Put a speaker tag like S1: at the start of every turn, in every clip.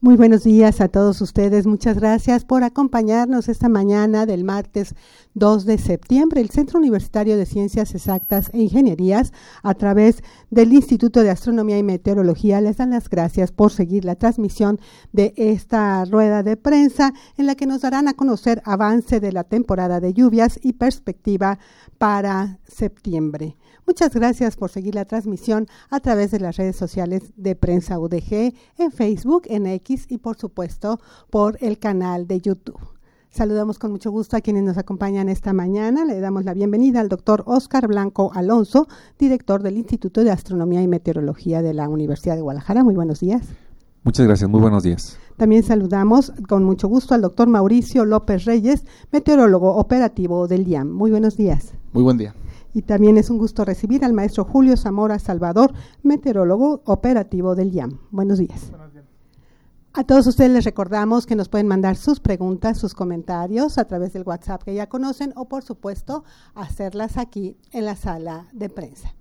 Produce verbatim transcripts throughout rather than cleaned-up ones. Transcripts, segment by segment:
S1: Muy buenos días a todos ustedes. Muchas gracias por acompañarnos esta mañana del martes dos de septiembre. El Centro Universitario de Ciencias Exactas e Ingenierías, a través del Instituto de Astronomía y Meteorología, les dan las gracias por seguir la transmisión de esta rueda de prensa en la que nos darán a conocer avance de la temporada de lluvias y perspectiva para septiembre. Muchas gracias por seguir la transmisión a través de las redes sociales de Prensa U D G, en Facebook, en X y por supuesto por el canal de YouTube. Saludamos con mucho gusto a quienes nos acompañan esta mañana. Le damos la bienvenida al doctor Óscar Blanco Alonso, director del Instituto de Astronomía y Meteorología de la Universidad de Guadalajara. Muy buenos días.
S2: Muchas gracias, muy buenos días.
S1: También saludamos con mucho gusto al doctor Mauricio López Reyes, meteorólogo operativo del I A M. Muy buenos días.
S3: Muy buen día.
S1: Y también es un gusto recibir al maestro Julio Zamora Salvador, meteorólogo operativo del I A M. Buenos días. Buenos días. A todos ustedes les recordamos que nos pueden mandar sus preguntas, sus comentarios a través del WhatsApp que ya conocen o, por supuesto, hacerlas aquí en la sala de prensa.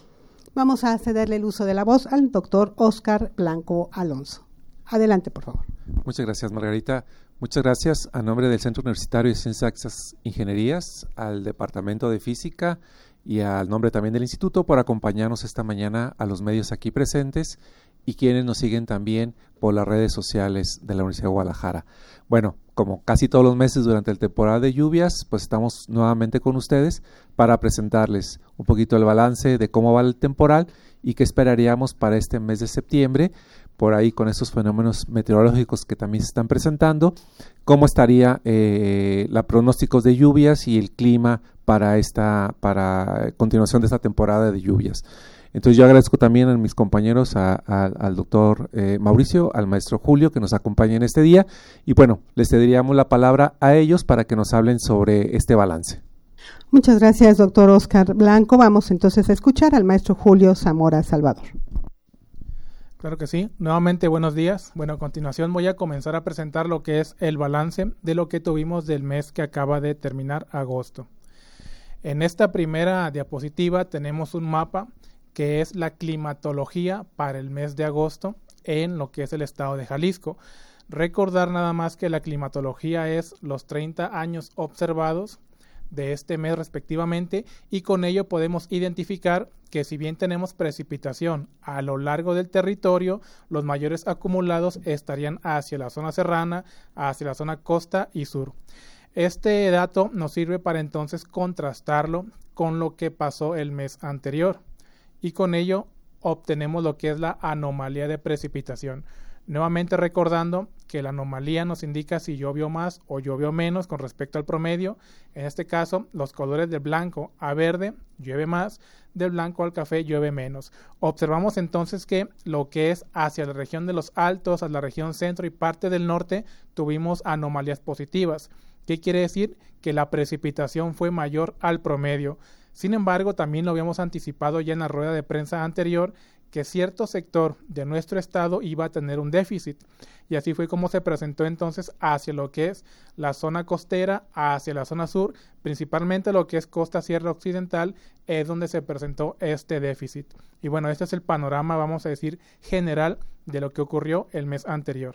S1: Vamos a cederle el uso de la voz al doctor Óscar Blanco Alonso. Adelante, por favor.
S2: Muchas gracias, Margarita. Muchas gracias a nombre del Centro Universitario de Ciencias Exactas e Ingenierías, al Departamento de Física y al nombre también del Instituto por acompañarnos esta mañana, a los medios aquí presentes y quienes nos siguen también por las redes sociales de la Universidad de Guadalajara. Bueno, como casi todos los meses durante la temporada de lluvias, pues estamos nuevamente con ustedes para presentarles un poquito el balance de cómo va el temporal y qué esperaríamos para este mes de septiembre, por ahí con estos fenómenos meteorológicos que también se están presentando, cómo estaría eh, los pronósticos de lluvias y el clima para esta para continuación de esta temporada de lluvias. Entonces yo agradezco también a mis compañeros, a, a, al doctor eh, Mauricio, al maestro Julio que nos acompañan este día y bueno, les cederíamos la palabra a ellos para que nos hablen sobre este balance.
S1: Muchas gracias, doctor Óscar Blanco. Vamos entonces a escuchar al maestro Julio Zamora Salvador.
S3: Claro que sí. Nuevamente, buenos días. Bueno, a continuación voy a comenzar a presentar lo que es el balance de lo que tuvimos del mes que acaba de terminar, agosto. En esta primera diapositiva tenemos un mapa que es la climatología para el mes de agosto en lo que es el estado de Jalisco. Recordar nada más que la climatología es los treinta años observados de este mes respectivamente y con ello podemos identificar que si bien tenemos precipitación a lo largo del territorio, los mayores acumulados estarían hacia la zona serrana, hacia la zona costa y sur. Este dato nos sirve para entonces contrastarlo con lo que pasó el mes anterior y con ello obtenemos lo que es la anomalía de precipitación. Nuevamente recordando que la anomalía nos indica si llovió más o llovió menos con respecto al promedio. En este caso, los colores de blanco a verde llueve más, del blanco al café llueve menos. Observamos entonces que lo que es hacia la región de los Altos, a la región centro y parte del norte, tuvimos anomalías positivas. ¿Qué quiere decir? Que la precipitación fue mayor al promedio. Sin embargo, también lo habíamos anticipado ya en la rueda de prensa anterior, que cierto sector de nuestro estado iba a tener un déficit y así fue como se presentó entonces hacia lo que es la zona costera, hacia la zona sur, principalmente lo que es costa sierra occidental es donde se presentó este déficit. Y bueno, este es el panorama, vamos a decir, general de lo que ocurrió el mes anterior.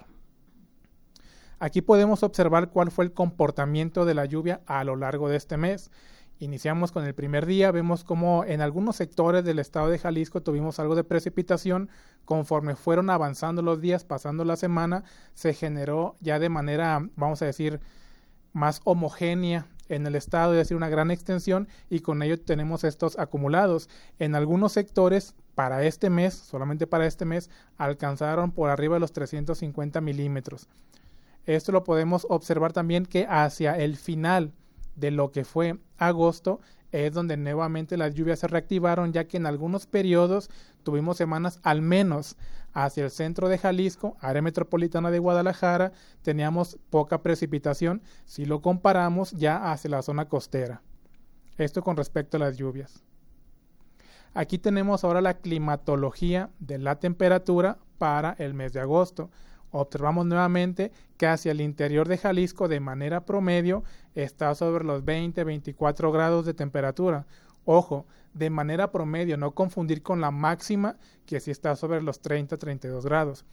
S3: Aquí podemos observar cuál fue el comportamiento de la lluvia a lo largo de este mes. Iniciamos con el primer día, vemos como en algunos sectores del estado de Jalisco tuvimos algo de precipitación. Conforme fueron avanzando los días, pasando la semana, se generó ya de manera, vamos a decir, más homogénea en el estado, es decir, una gran extensión y con ello tenemos estos acumulados. En algunos sectores, para este mes, solamente para este mes, alcanzaron por arriba de los trescientos cincuenta milímetros. Esto lo podemos observar también que hacia el final de lo que fue agosto es donde nuevamente las lluvias se reactivaron, ya que en algunos periodos tuvimos semanas al menos hacia el centro de Jalisco, área metropolitana de Guadalajara, teníamos poca precipitación si lo comparamos ya hacia la zona costera. Esto con respecto a las lluvias. Aquí tenemos ahora la climatología de la temperatura para el mes de agosto. Observamos nuevamente que hacia el interior de Jalisco de manera promedio está sobre los veinte a veinticuatro grados de temperatura. Ojo, de manera promedio, no confundir con la máxima que sí está sobre los treinta a treinta y dos grados.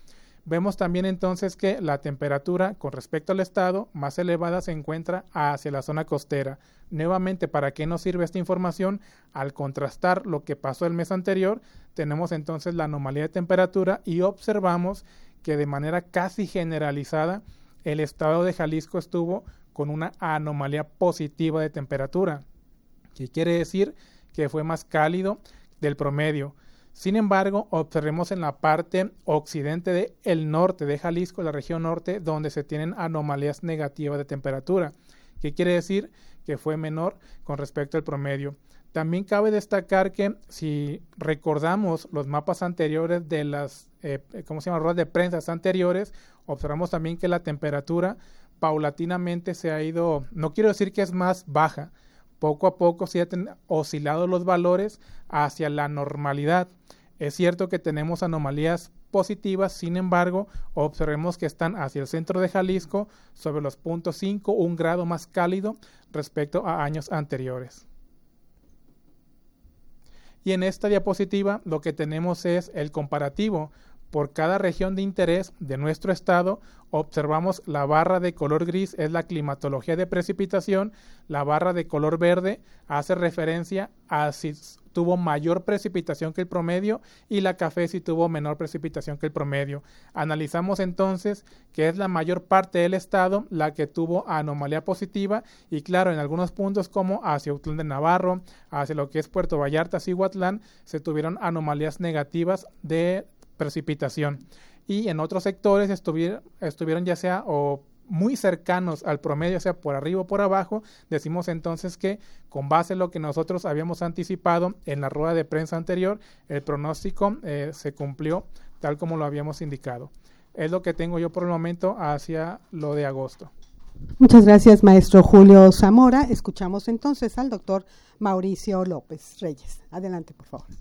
S3: Vemos también entonces que la temperatura con respecto al estado más elevada se encuentra hacia la zona costera. Nuevamente, ¿para qué nos sirve esta información? Al contrastar lo que pasó el mes anterior, tenemos entonces la anomalía de temperatura y observamos que de manera casi generalizada el estado de Jalisco estuvo con una anomalía positiva de temperatura, que quiere decir que fue más cálido del promedio. Sin embargo, observemos en la parte occidente del norte de Jalisco, la región norte, donde se tienen anomalías negativas de temperatura, que quiere decir que fue menor con respecto al promedio. También cabe destacar que si recordamos los mapas anteriores de las, eh, ¿cómo se llama?, ruedas de prensa anteriores, observamos también que la temperatura paulatinamente se ha ido, no quiero decir que es más baja, poco a poco se han oscilado los valores hacia la normalidad. Es cierto que tenemos anomalías positivas, sin embargo, observemos que están hacia el centro de Jalisco sobre los punto cinco, un grado más cálido respecto a años anteriores. Y en esta diapositiva lo que tenemos es el comparativo. Por cada región de interés de nuestro estado, observamos la barra de color gris es la climatología de precipitación, la barra de color verde hace referencia a si tuvo mayor precipitación que el promedio y la café si tuvo menor precipitación que el promedio. Analizamos entonces que es la mayor parte del estado la que tuvo anomalía positiva y claro, en algunos puntos como hacia Autlán de Navarro, hacia lo que es Puerto Vallarta, Cihuatlán, se tuvieron anomalías negativas de precipitación y en otros sectores estuvieron, estuvieron ya sea o muy cercanos al promedio, sea por arriba o por abajo. Decimos entonces que con base en lo que nosotros habíamos anticipado en la rueda de prensa anterior, el pronóstico eh, se cumplió tal como lo habíamos indicado. Es lo que tengo yo por el momento hacia lo de agosto.
S1: Muchas gracias, maestro Julio Zamora. Escuchamos entonces al doctor Mauricio López Reyes. Adelante, por favor.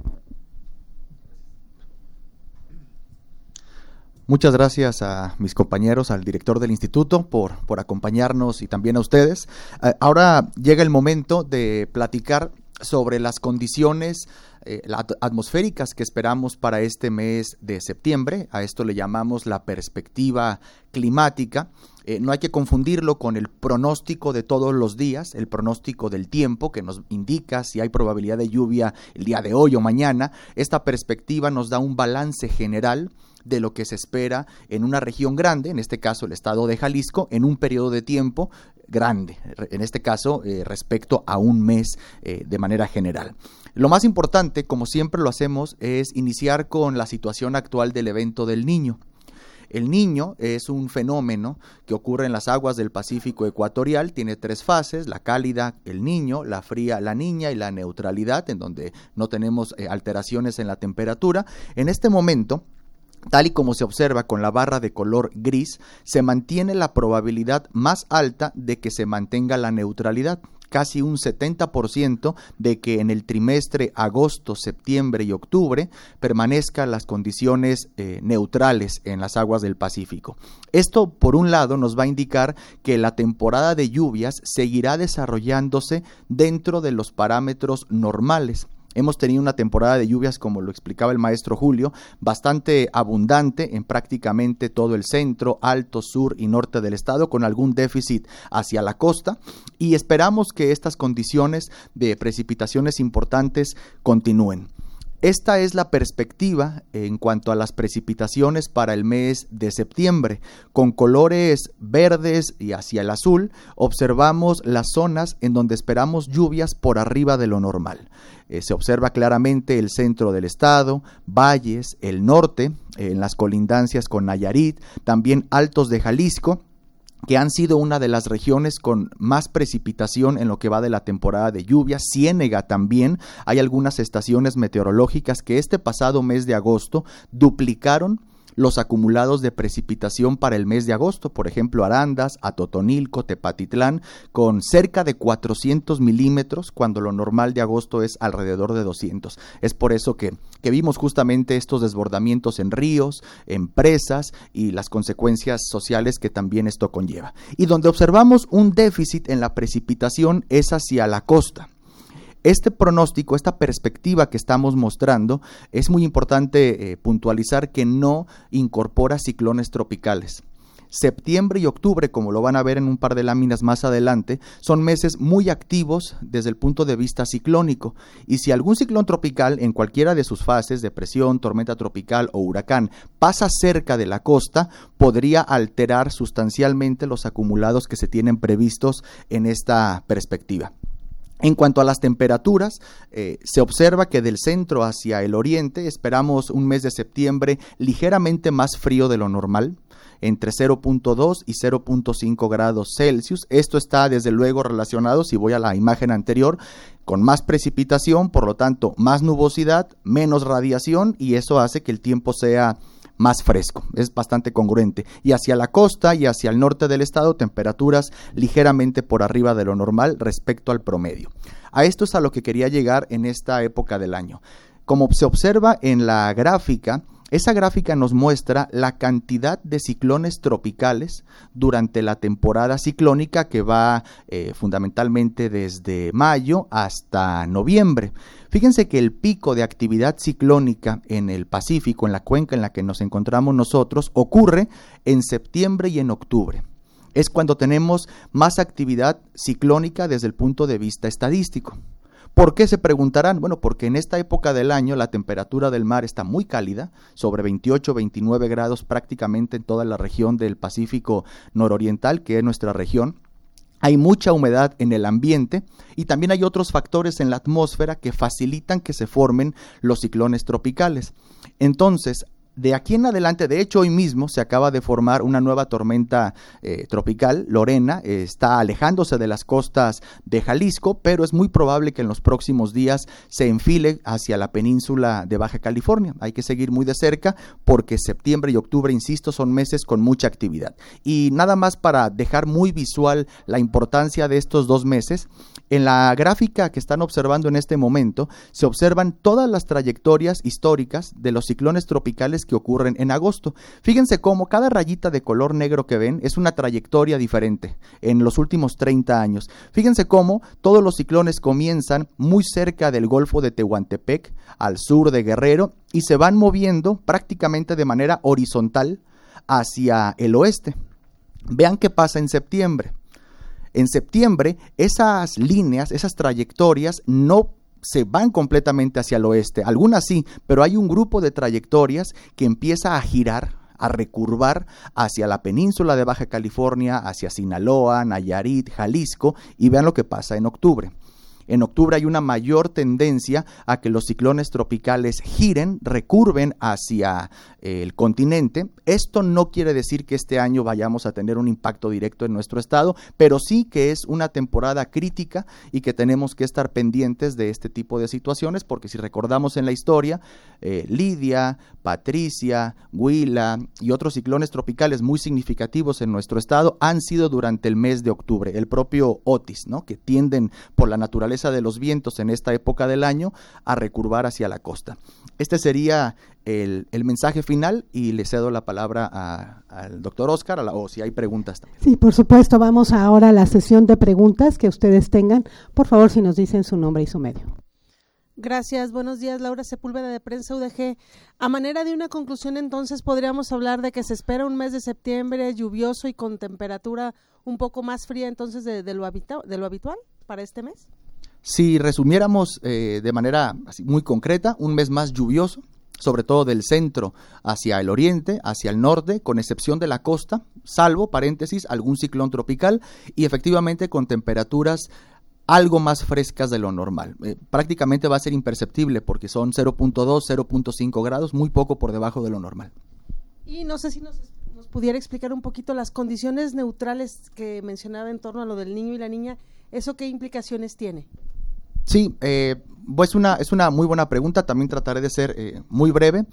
S4: Muchas gracias a mis compañeros, al director del instituto por, por acompañarnos y también a ustedes. Uh, ahora llega el momento de platicar sobre las condiciones eh, atmosféricas que esperamos para este mes de septiembre. A esto le llamamos la perspectiva climática. Eh, no hay que confundirlo con el pronóstico de todos los días, el pronóstico del tiempo que nos indica si hay probabilidad de lluvia el día de hoy o mañana. Esta perspectiva nos da un balance general de lo que se espera en una región grande, en este caso el estado de Jalisco, en un periodo de tiempo grande, en este caso eh, respecto a un mes eh, de manera general. Lo más importante, como siempre lo hacemos, es iniciar con la situación actual del evento del Niño. El Niño es un fenómeno que ocurre en las aguas del Pacífico ecuatorial, tiene tres fases: la cálida, el Niño, la fría, la Niña, y la neutralidad, en donde no tenemos eh, alteraciones en la temperatura. En este momento, tal y como se observa con la barra de color gris, se mantiene la probabilidad más alta de que se mantenga la neutralidad, casi un setenta por ciento de que en el trimestre agosto, septiembre y octubre permanezcan las condiciones eh, neutrales en las aguas del Pacífico. Esto, por un lado, nos va a indicar que la temporada de lluvias seguirá desarrollándose dentro de los parámetros normales. Hemos tenido una temporada de lluvias, como lo explicaba el maestro Julio, bastante abundante en prácticamente todo el centro, alto, sur y norte del estado, con algún déficit hacia la costa, y esperamos que estas condiciones de precipitaciones importantes continúen. Esta es la perspectiva en cuanto a las precipitaciones para el mes de septiembre. Con colores verdes y hacia el azul, observamos las zonas en donde esperamos lluvias por arriba de lo normal. Eh, se observa claramente el centro del estado, valles, el norte, eh, en las colindancias con Nayarit, también altos de Jalisco, que han sido una de las regiones con más precipitación en lo que va de la temporada de lluvias. Ciénega también. Hay algunas estaciones meteorológicas que este pasado mes de agosto duplicaron los acumulados de precipitación para el mes de agosto. Por ejemplo, Arandas, Atotonilco, Tepatitlán, con cerca de cuatrocientos milímetros, cuando lo normal de agosto es alrededor de doscientos. Es por eso que, que vimos justamente estos desbordamientos en ríos, en presas, y las consecuencias sociales que también esto conlleva. Y donde observamos un déficit en la precipitación es hacia la costa. Este pronóstico, esta perspectiva que estamos mostrando, es muy importante eh, puntualizar que no incorpora ciclones tropicales. Septiembre y octubre, como lo van a ver en un par de láminas más adelante, son meses muy activos desde el punto de vista ciclónico, y si algún ciclón tropical en cualquiera de sus fases, depresión, tormenta tropical o huracán, pasa cerca de la costa, podría alterar sustancialmente los acumulados que se tienen previstos en esta perspectiva. En cuanto a las temperaturas, eh, se observa que del centro hacia el oriente esperamos un mes de septiembre ligeramente más frío de lo normal, entre cero punto dos y cero punto cinco grados Celsius. Esto está desde luego relacionado, si voy a la imagen anterior, con más precipitación, por lo tanto más nubosidad, menos radiación, y eso hace que el tiempo sea más fresco, es bastante congruente. Y hacia la costa y hacia el norte del estado, temperaturas ligeramente por arriba de lo normal respecto al promedio. A esto es a lo que quería llegar en esta época del año. Como se observa en la gráfica, esa gráfica nos muestra la cantidad de ciclones tropicales durante la temporada ciclónica que va eh, fundamentalmente desde mayo hasta noviembre. Fíjense que el pico de actividad ciclónica en el Pacífico, en la cuenca en la que nos encontramos nosotros, ocurre en septiembre y en octubre. Es cuando tenemos más actividad ciclónica desde el punto de vista estadístico. ¿Por qué? Se preguntarán. Bueno, porque en esta época del año la temperatura del mar está muy cálida, sobre veintiocho, veintinueve grados prácticamente en toda la región del Pacífico nororiental, que es nuestra región. Hay mucha humedad en el ambiente y también hay otros factores en la atmósfera que facilitan que se formen los ciclones tropicales. Entonces, de aquí en adelante, de hecho hoy mismo se acaba de formar una nueva tormenta eh, tropical, Lorena, eh, está alejándose de las costas de Jalisco, pero es muy probable que en los próximos días se enfile hacia la península de Baja California. Hay que seguir muy de cerca porque septiembre y octubre, insisto, son meses con mucha actividad. Y nada más para dejar muy visual la importancia de estos dos meses, en la gráfica que están observando en este momento se observan todas las trayectorias históricas de los ciclones tropicales que ocurren en agosto. Fíjense cómo cada rayita de color negro que ven es una trayectoria diferente en los últimos treinta años. Fíjense cómo todos los ciclones comienzan muy cerca del Golfo de Tehuantepec, al sur de Guerrero, y se van moviendo prácticamente de manera horizontal hacia el oeste. Vean qué pasa en septiembre. En septiembre, esas líneas, esas trayectorias no se van completamente hacia el oeste, algunas sí, pero hay un grupo de trayectorias que empieza a girar, a recurvar hacia la península de Baja California, hacia Sinaloa, Nayarit, Jalisco, y vean lo que pasa en octubre. En octubre hay una mayor tendencia a que los ciclones tropicales giren, recurven hacia eh, el continente. Esto no quiere decir que este año vayamos a tener un impacto directo en nuestro estado, pero sí que es una temporada crítica y que tenemos que estar pendientes de este tipo de situaciones, porque si recordamos en la historia, eh, Lidia, Patricia, Huila y otros ciclones tropicales muy significativos en nuestro estado han sido durante el mes de octubre. El propio Otis, ¿no?, que tienden por la naturaleza de los vientos en esta época del año a recurvar hacia la costa. Este sería el, el mensaje final y le cedo la palabra a, al doctor Oscar, a la, o si hay preguntas también.
S1: Sí, por supuesto. Vamos ahora a la sesión de preguntas que ustedes tengan. Por favor, si nos dicen su nombre y su medio.
S5: Gracias, buenos días, Laura Sepúlveda de Prensa U D G. A manera de una conclusión, entonces, podríamos hablar de que se espera un mes de septiembre lluvioso y con temperatura un poco más fría, entonces, de, de, lo, habita- de lo habitual para este mes.
S4: Si resumiéramos eh, de manera así muy concreta, un mes más lluvioso, sobre todo del centro hacia el oriente, hacia el norte, con excepción de la costa, salvo, paréntesis, algún ciclón tropical, y efectivamente con temperaturas algo más frescas de lo normal. Eh, prácticamente va a ser imperceptible porque son cero punto dos, cero punto cinco grados, muy poco por debajo de lo normal.
S5: Y no sé si nos, nos pudiera explicar un poquito las condiciones neutrales que mencionaba en torno a lo del niño y la niña, ¿eso qué implicaciones tiene?
S4: Sí, eh, pues una, es una muy buena pregunta, también trataré de ser eh, muy breve.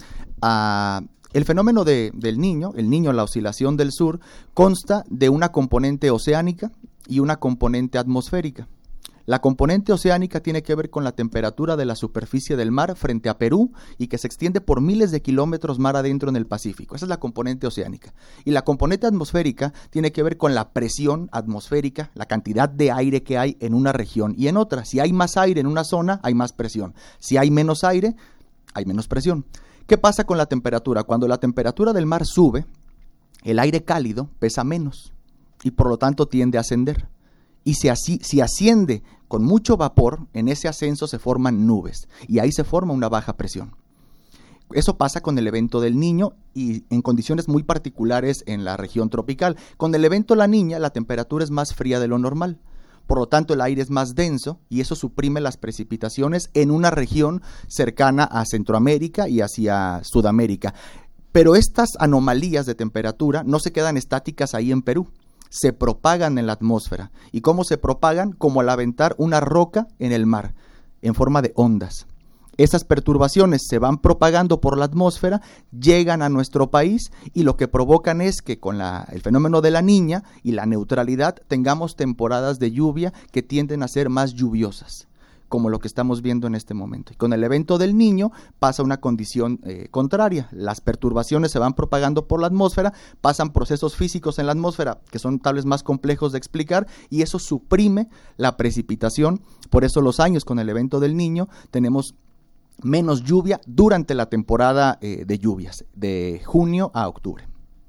S4: Ah, el fenómeno de, del niño, el niño, la oscilación del sur, consta de una componente oceánica y una componente atmosférica. La componente oceánica tiene que ver con la temperatura de la superficie del mar frente a Perú y que se extiende por miles de kilómetros mar adentro en el Pacífico. Esa es la componente oceánica. Y la componente atmosférica tiene que ver con la presión atmosférica, la cantidad de aire que hay en una región y en otra. Si hay más aire en una zona, hay más presión. Si hay menos aire, hay menos presión. ¿Qué pasa con la temperatura? Cuando la temperatura del mar sube, el aire cálido pesa menos y por lo tanto tiende a ascender. Y si, así, si asciende con mucho vapor, en ese ascenso se forman nubes y ahí se forma una baja presión. Eso pasa con el evento del Niño y en condiciones muy particulares en la región tropical. Con el evento La Niña, la temperatura es más fría de lo normal. Por lo tanto, el aire es más denso y eso suprime las precipitaciones en una región cercana a Centroamérica y hacia Sudamérica. Pero estas anomalías de temperatura no se quedan estáticas ahí en Perú. Se propagan en la atmósfera. ¿Y cómo se propagan? Como al aventar una roca en el mar, en forma de ondas. Esas perturbaciones se van propagando por la atmósfera, llegan a nuestro país y lo que provocan es que con la, el fenómeno de la Niña y la neutralidad tengamos temporadas de lluvia que tienden a ser más lluviosas, como lo que estamos viendo en este momento. Y con el evento del Niño pasa una condición eh, contraria. Las perturbaciones se van propagando por la atmósfera, pasan procesos físicos en la atmósfera que son tal vez más complejos de explicar y eso suprime la precipitación. Por eso los años con el evento del Niño tenemos menos lluvia durante la temporada eh, de lluvias, de junio a octubre.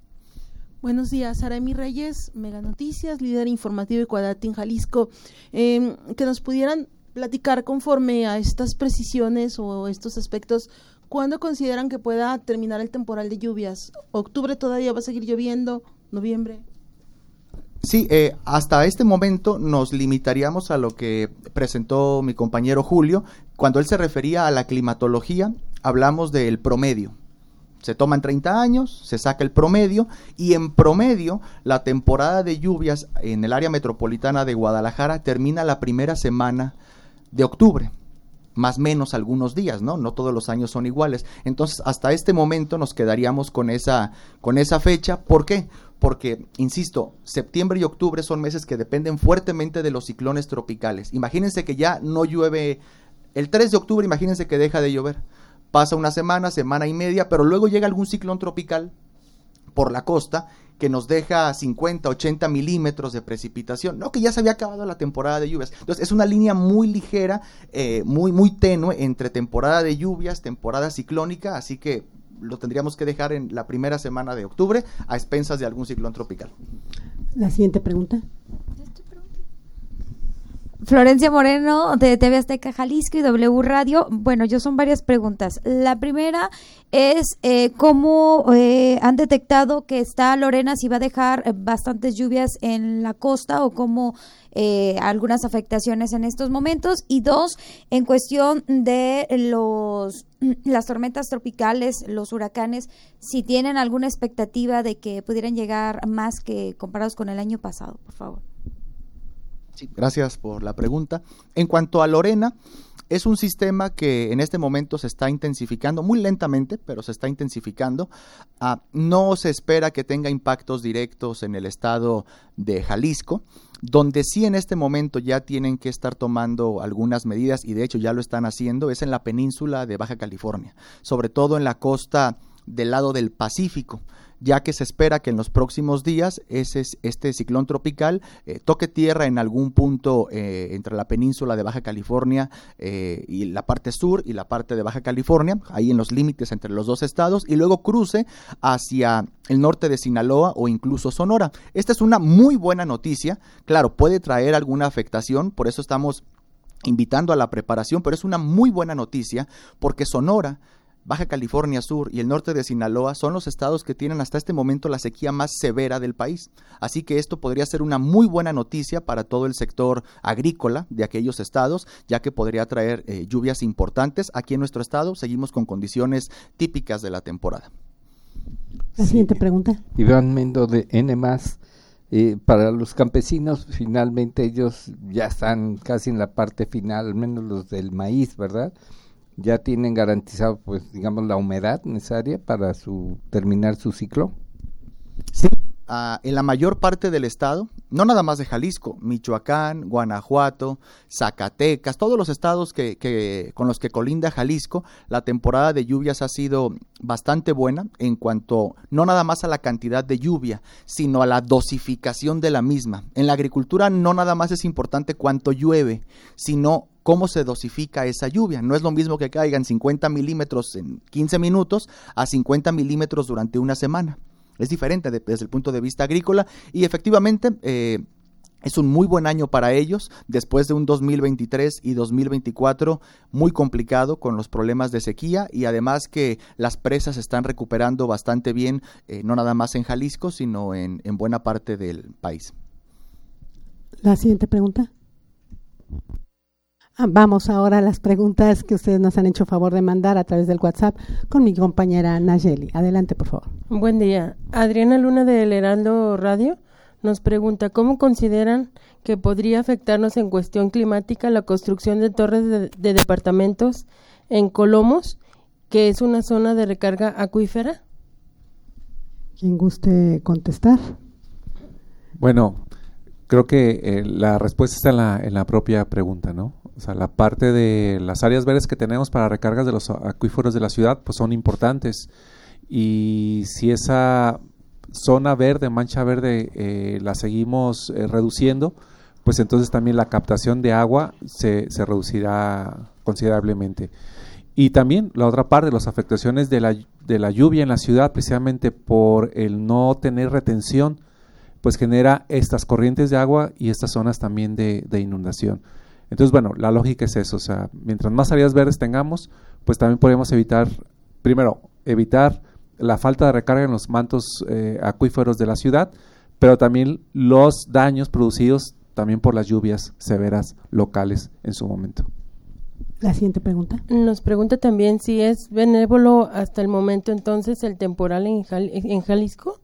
S6: Buenos días, Araimi Reyes, Mega Noticias, líder informativo de Cuadatín, Jalisco. Eh, que nos pudieran platicar conforme a estas precisiones o estos aspectos, ¿cuándo consideran que pueda terminar el temporal de lluvias? ¿Octubre todavía va a seguir lloviendo? ¿Noviembre?
S4: Sí, eh, hasta este momento nos limitaríamos a lo que presentó mi compañero Julio. Cuando él se refería a la climatología, hablamos del promedio. Se toman treinta años, se saca el promedio y en promedio la temporada de lluvias en el área metropolitana de Guadalajara termina la primera semana de octubre, más o menos algunos días, ¿no? No todos los años son iguales. Entonces, hasta este momento nos quedaríamos con esa, con esa fecha. ¿Por qué? Porque, insisto, septiembre y octubre son meses que dependen fuertemente de los ciclones tropicales. Imagínense que ya no llueve, el tres de octubre imagínense que deja de llover. Pasa una semana, semana y media, pero luego llega algún ciclón tropical por la costa que nos deja cincuenta, ochenta milímetros de precipitación, no que ya se había acabado la temporada de lluvias. Entonces es una línea muy ligera, eh, muy, muy tenue entre temporada de lluvias, temporada ciclónica, así que lo tendríamos que dejar en la primera semana de octubre a expensas de algún ciclón tropical.
S1: La siguiente pregunta.
S7: Florencia Moreno de T V Azteca Jalisco y W Radio. Bueno, yo son varias preguntas. La primera es eh, cómo eh, han detectado que está Lorena, si va a dejar eh, bastantes lluvias en la costa o cómo eh, algunas afectaciones en estos momentos. Y dos, en cuestión de los las tormentas tropicales, los huracanes, si tienen alguna expectativa de que pudieran llegar más que comparados con el año pasado, por favor.
S4: Sí, gracias por la pregunta. En cuanto a Lorena, es un sistema que en este momento se está intensificando, muy lentamente, pero se está intensificando. Ah, no se espera que tenga impactos directos en el estado de Jalisco, donde sí en este momento ya tienen que estar tomando algunas medidas, y de hecho ya lo están haciendo, es en la península de Baja California, sobre todo en la costa del lado del Pacífico, ya que se espera que en los próximos días ese, este ciclón tropical eh, toque tierra en algún punto eh, entre la península de Baja California eh, y la parte sur y la parte de Baja California, ahí en los límites entre los dos estados, y luego cruce hacia el norte de Sinaloa o incluso Sonora. Esta es una muy buena noticia, claro, puede traer alguna afectación, por eso estamos invitando a la preparación, pero es una muy buena noticia porque Sonora, Baja California Sur y el norte de Sinaloa son los estados que tienen hasta este momento la sequía más severa del país. Así que esto podría ser una muy buena noticia para todo el sector agrícola de aquellos estados, ya que podría traer eh, lluvias importantes. Aquí en nuestro estado seguimos con condiciones típicas de la temporada.
S1: La siguiente pregunta.
S8: Iván Mendo de N más. Eh, para los campesinos, finalmente ellos ya están casi en la parte final, al menos los del maíz, ¿verdad? Ya tienen garantizado, pues, digamos, la humedad necesaria para su terminar su ciclo.
S4: Sí, uh, en la mayor parte del estado no nada más de Jalisco, Michoacán, Guanajuato, Zacatecas, todos los estados que, que con los que colinda Jalisco, la temporada de lluvias ha sido bastante buena en cuanto no nada más a la cantidad de lluvia, sino a la dosificación de la misma. En la agricultura no nada más es importante cuánto llueve, sino cómo se dosifica esa lluvia. No es lo mismo que caigan cincuenta milímetros en quince minutos a cincuenta milímetros durante una semana. Es diferente de, desde el punto de vista agrícola y efectivamente eh, es un muy buen año para ellos después de un dos mil veintitrés y dos mil veinticuatro muy complicado con los problemas de sequía y además que las presas se están recuperando bastante bien, eh, no nada más en Jalisco, sino en, en buena parte del país.
S1: La siguiente pregunta. Vamos ahora a las preguntas que ustedes nos han hecho favor de mandar a través del WhatsApp con mi compañera Nayeli. Adelante, por favor.
S9: Buen día. Adriana Luna del Heraldo Radio nos pregunta, ¿cómo consideran que podría afectarnos en cuestión climática la construcción de torres de, de departamentos en Colomos, que es una zona de recarga acuífera?
S1: ¿Quién guste contestar?
S2: Bueno, creo que eh, la respuesta está en la, en la propia pregunta, ¿no? O sea, la parte de las áreas verdes que tenemos para recargas de los acuíferos de la ciudad, pues son importantes. Y si esa zona verde, mancha verde, eh, la seguimos eh, reduciendo, pues entonces también la captación de agua se, se reducirá considerablemente. Y también la otra parte, las afectaciones de la, de la lluvia en la ciudad, precisamente por el no tener retención, pues genera estas corrientes de agua y estas zonas también de, de inundación. Entonces, bueno, la lógica es eso, o sea, mientras más áreas verdes tengamos, pues también podemos evitar, primero, evitar la falta de recarga en los mantos eh, acuíferos de la ciudad, pero también los daños producidos también por las lluvias severas locales en su momento.
S1: La siguiente pregunta.
S9: Nos pregunta también si es benévolo hasta el momento entonces el temporal en, Jal- en Jalisco.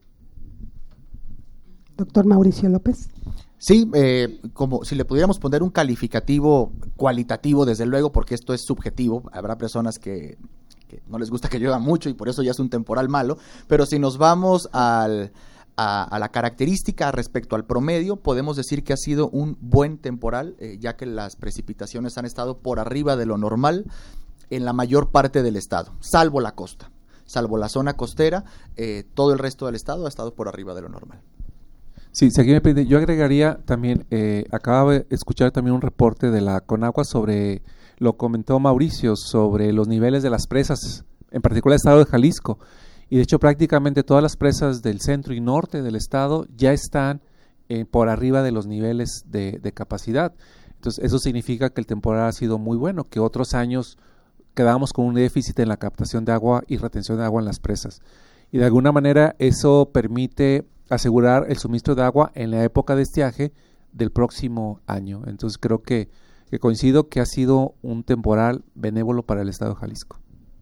S1: Doctor Mauricio López.
S4: Sí, eh, como si le pudiéramos poner un calificativo cualitativo, desde luego, porque esto es subjetivo, habrá personas que, que no les gusta que llueva mucho y por eso ya es un temporal malo, pero si nos vamos al, a, a la característica respecto al promedio, podemos decir que ha sido un buen temporal, eh, ya que las precipitaciones han estado por arriba de lo normal en la mayor parte del estado, salvo la costa, salvo la zona costera, eh, todo el resto del estado ha estado por arriba de lo normal.
S2: Sí, si aquí me pide, yo agregaría también, eh, acabo de escuchar también un reporte de la Conagua sobre, lo comentó Mauricio, sobre los niveles de las presas, en particular el estado de Jalisco, y de hecho prácticamente todas las presas del centro y norte del estado ya están eh, por arriba de los niveles de, de capacidad. Entonces eso significa que el temporal ha sido muy bueno, que otros años quedábamos con un déficit en la captación de agua y retención de agua en las presas. Y de alguna manera eso permite asegurar el suministro de agua en la época de estiaje del próximo año. Entonces creo que, que coincido que ha sido un temporal benévolo para el estado de Jalisco.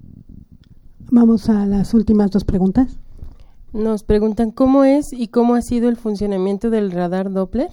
S1: Vamos a las últimas dos preguntas.
S9: Nos preguntan cómo es y cómo ha sido el funcionamiento del radar Doppler.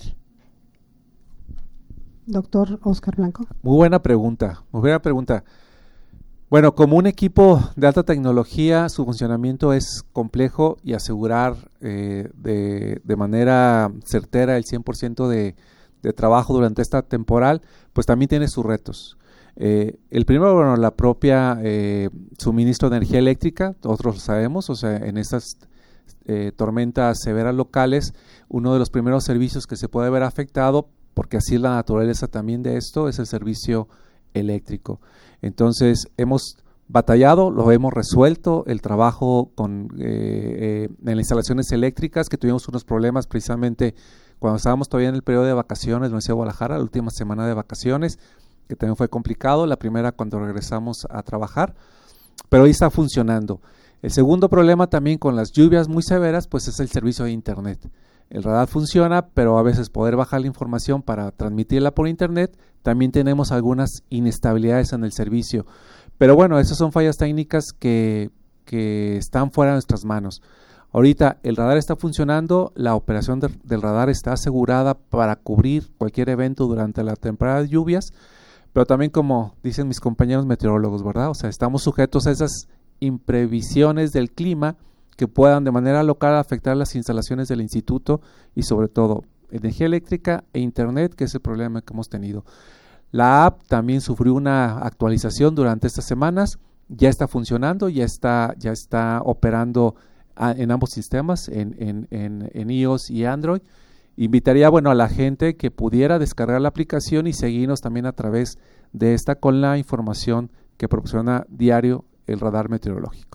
S1: Doctor Oscar Blanco.
S2: Muy buena pregunta, muy buena pregunta. Bueno, como un equipo de alta tecnología, su funcionamiento es complejo y asegurar eh, de, de manera certera el cien por ciento de, de trabajo durante esta temporal, pues también tiene sus retos. Eh, el primero, bueno, la propia eh, suministro de energía eléctrica, nosotros lo sabemos, o sea, en estas eh, tormentas severas locales, uno de los primeros servicios que se puede ver afectado, porque así es la naturaleza también de esto, es el servicio eléctrico. Entonces hemos batallado, lo hemos resuelto, el trabajo con eh, eh, en las instalaciones eléctricas, que tuvimos unos problemas precisamente cuando estábamos todavía en el periodo de vacaciones en la Universidad de Guadalajara, la última semana de vacaciones, que también fue complicado, la primera cuando regresamos a trabajar, pero hoy está funcionando. El segundo problema también con las lluvias muy severas, pues es el servicio de internet. El radar funciona, pero a veces poder bajar la información para transmitirla por internet, también tenemos algunas inestabilidades en el servicio. Pero bueno, esas son fallas técnicas que, que están fuera de nuestras manos. Ahorita el radar está funcionando, la operación de, del radar está asegurada para cubrir cualquier evento durante la temporada de lluvias, pero también como dicen mis compañeros meteorólogos, ¿verdad? O sea, estamos sujetos a esas imprevisiones del clima que puedan de manera local afectar las instalaciones del instituto y sobre todo energía eléctrica e internet, que es el problema que hemos tenido. La app también sufrió una actualización durante estas semanas, ya está funcionando, ya está, ya está operando a, en ambos sistemas, en, en, en, en iOS y Android. Invitaría, bueno, a la gente que pudiera descargar la aplicación y seguirnos también a través de esta con la información que proporciona diario el radar meteorológico.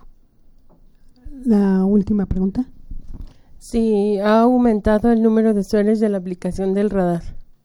S1: La última pregunta.
S9: Sí, ha aumentado el número de usuarios de la aplicación del radar.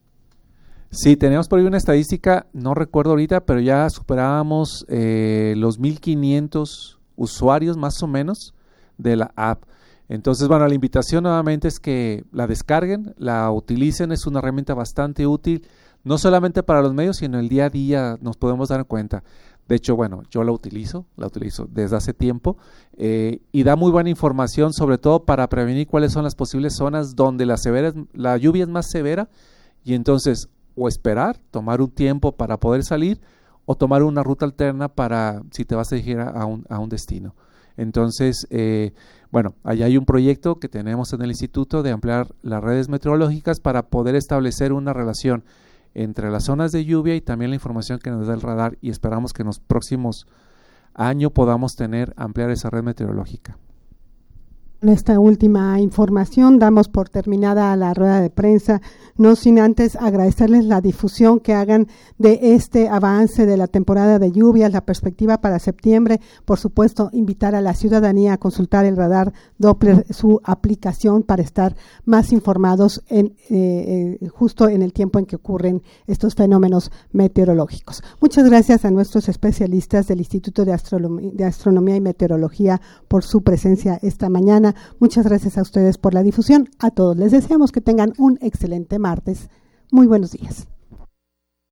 S2: Sí, tenemos por ahí una estadística, no recuerdo ahorita, pero ya superábamos eh, los mil quinientos usuarios más o menos de la app. Entonces, bueno, la invitación nuevamente es que la descarguen, la utilicen, es una herramienta bastante útil, no solamente para los medios, sino el día a día nos podemos dar cuenta. De hecho, bueno, yo la utilizo, la utilizo desde hace tiempo eh, y da muy buena información, sobre todo para prevenir cuáles son las posibles zonas donde la, severa, la lluvia es más severa y entonces o esperar, tomar un tiempo para poder salir o tomar una ruta alterna para si te vas a dirigir a un, a un destino. Entonces, eh, bueno, allá hay un proyecto que tenemos en el instituto de ampliar las redes meteorológicas para poder establecer una relación entre las zonas de lluvia y también la información que nos da el radar, y esperamos que en los próximos años podamos tener, ampliar esa red meteorológica.
S1: En esta última información damos por terminada la rueda de prensa, no sin antes agradecerles la difusión que hagan de este avance de la temporada de lluvias, la perspectiva para septiembre. Por supuesto, invitar a la ciudadanía a consultar el radar Doppler, su aplicación, para estar más informados en, eh, justo en el tiempo en que ocurren estos fenómenos meteorológicos. Muchas gracias a nuestros especialistas del Instituto de Astronomía, de Astronomía y Meteorología por su presencia esta mañana. Muchas gracias a ustedes por la difusión. A todos les deseamos que tengan un excelente martes. Muy buenos días.